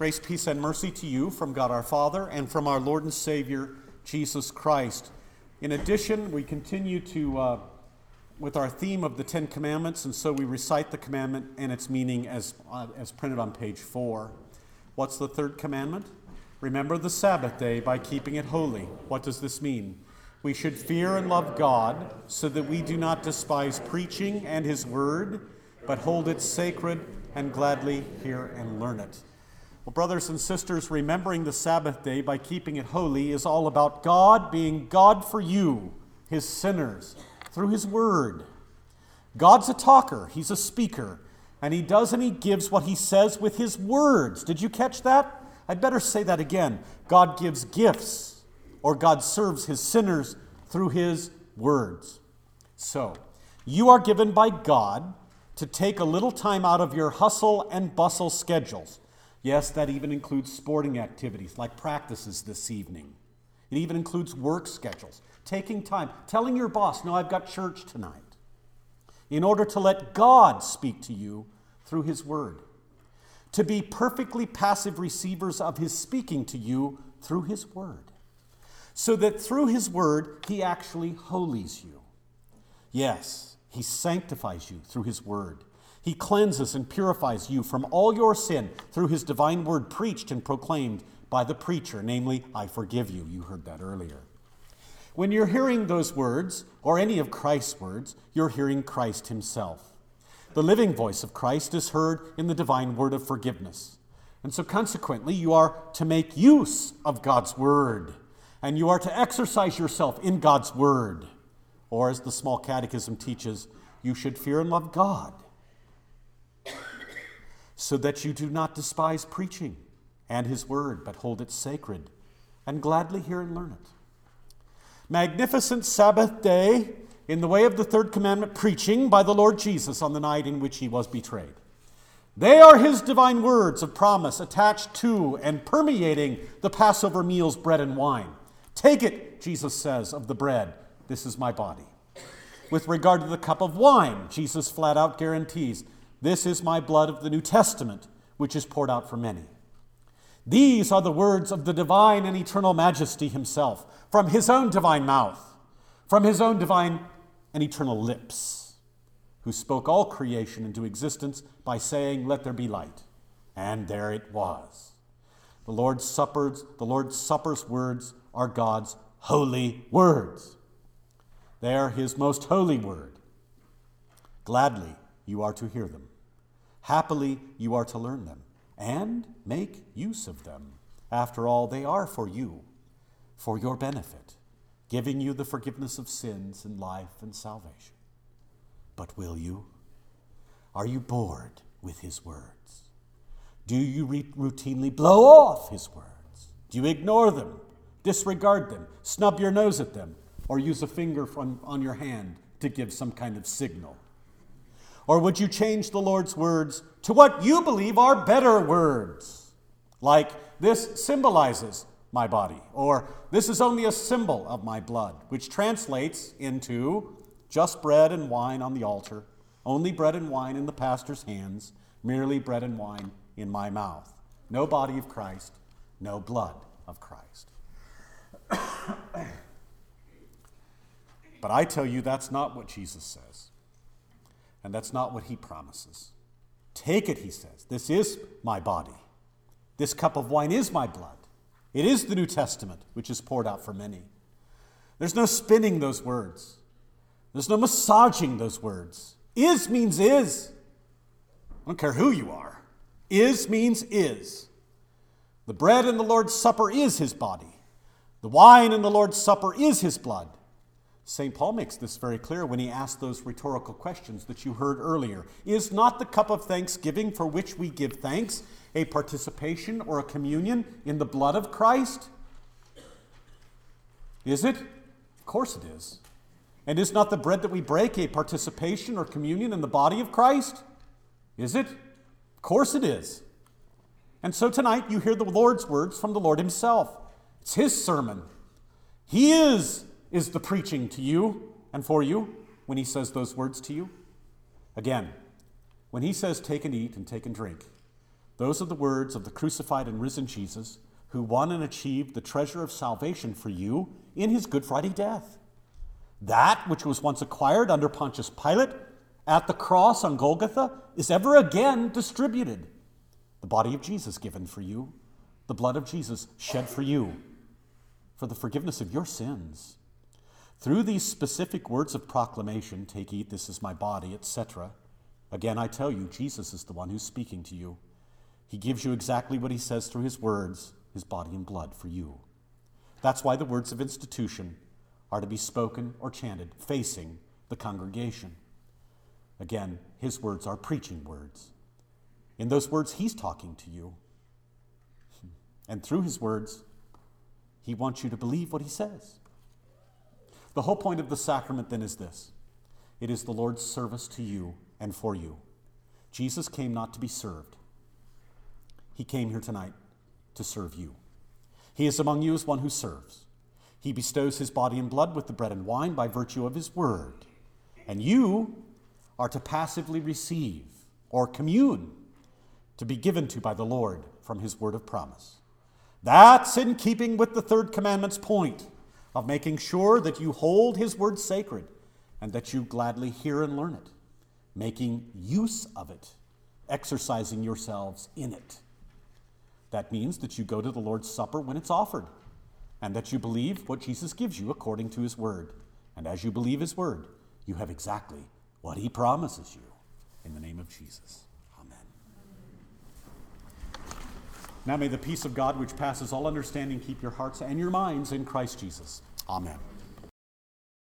Grace, peace, and mercy to you from God our Father and from our Lord and Savior, Jesus Christ. In addition, we continue with our theme of the Ten Commandments, and so we recite the commandment and its meaning as printed on page 4. What's the third commandment? Remember the Sabbath day by keeping it holy. What does this mean? We should fear and love God so that we do not despise preaching and His word, but hold it sacred and gladly hear and learn it. Well, brothers and sisters, remembering the Sabbath day by keeping it holy is all about God being God for you, His sinners, through His word. God's a talker, He's a speaker, and He does and He gives what He says with His words. Did you catch that? I'd better say that again. God gives gifts, or God serves His sinners through His words. So, you are given by God to take a little time out of your hustle and bustle schedules. Yes, that even includes sporting activities like practices this evening. It even includes work schedules. Taking time, telling your boss, no, I've got church tonight, in order to let God speak to you through His word. To be perfectly passive receivers of His speaking to you through His word. So that through His word, He actually holies you. Yes, He sanctifies you through His word. He cleanses and purifies you from all your sin through His divine word preached and proclaimed by the preacher, namely, I forgive you. You heard that earlier. When you're hearing those words, or any of Christ's words, you're hearing Christ Himself. The living voice of Christ is heard in the divine word of forgiveness. And so consequently, you are to make use of God's word, and you are to exercise yourself in God's word. Or as the small catechism teaches, you should fear and love God, so that you do not despise preaching and His word, but hold it sacred and gladly hear and learn it. Magnificent Sabbath day in the way of the third commandment preaching by the Lord Jesus on the night in which He was betrayed. They are His divine words of promise attached to and permeating the Passover meal's bread and wine. Take it, Jesus says, of the bread. This is my body. With regard to the cup of wine, Jesus flat out guarantees, this is my blood of the New Testament, which is poured out for many. These are the words of the divine and eternal Majesty Himself, from His own divine mouth, from His own divine and eternal lips, who spoke all creation into existence by saying, let there be light. And there it was. The Lord's Supper's words are God's holy words. They are His most holy word. Gladly you are to hear them. Happily you are to learn them and make use of them. After all, they are for you, for your benefit, giving you the forgiveness of sins and life and salvation. But will you? Are you bored with His words? Do you routinely blow off His words? Do you ignore them, disregard them, snub your nose at them, or use a finger on your hand to give some kind of signal? Or would you change the Lord's words to what you believe are better words? Like, this symbolizes my body, or this is only a symbol of my blood, which translates into just bread and wine on the altar, only bread and wine in the pastor's hands, merely bread and wine in my mouth. No body of Christ, no blood of Christ. But I tell you, that's not what Jesus says. And that's not what He promises. Take it, He says. This is my body. This cup of wine is my blood. It is the New Testament, which is poured out for many. There's no spinning those words. There's no massaging those words. Is means is. I don't care who you are. Is means is. The bread in the Lord's Supper is His body. The wine in the Lord's Supper is His blood. St. Paul makes this very clear when he asks those rhetorical questions that you heard earlier. Is not the cup of thanksgiving for which we give thanks a participation or a communion in the blood of Christ? Is it? Of course it is. And is not the bread that we break a participation or communion in the body of Christ? Is it? Of course it is. And so tonight you hear the Lord's words from the Lord Himself. It's His sermon. He is the preaching to you and for you when He says those words to you. Again, when He says take and eat and take and drink, Those are the words of the crucified and risen Jesus, who won and achieved the treasure of salvation for you in his Good Friday death. That which was once acquired under Pontius Pilate at the cross on Golgotha is ever again distributed. The body of Jesus given for you, the blood of Jesus shed for you, for the forgiveness of your sins. Through these specific words of proclamation, take, eat, this is my body, etc. Again, I tell you, Jesus is the one who's speaking to you. He gives you exactly what he says through his words, his body and blood for you. That's why the words of institution are to be spoken or chanted facing the congregation. Again, his words are preaching words. In those words, he's talking to you. And through his words, he wants you to believe what he says. The whole point of the sacrament then is this. It is the Lord's service to you and for you. Jesus came not to be served. He came here tonight to serve you. He is among you as one who serves. He bestows his body and blood with the bread and wine by virtue of his word. And you are to passively receive or commune, to be given to by the Lord from his word of promise. That's in keeping with the third commandment's point of making sure that you hold his word sacred and that you gladly hear and learn it, making use of it, exercising yourselves in it. That means that you go to the Lord's Supper when it's offered, and that you believe what Jesus gives you according to his word. And as you believe his word, you have exactly what he promises you. In the name of Jesus. Amen. Now may the peace of God, which passes all understanding, keep your hearts and your minds in Christ Jesus. Amen.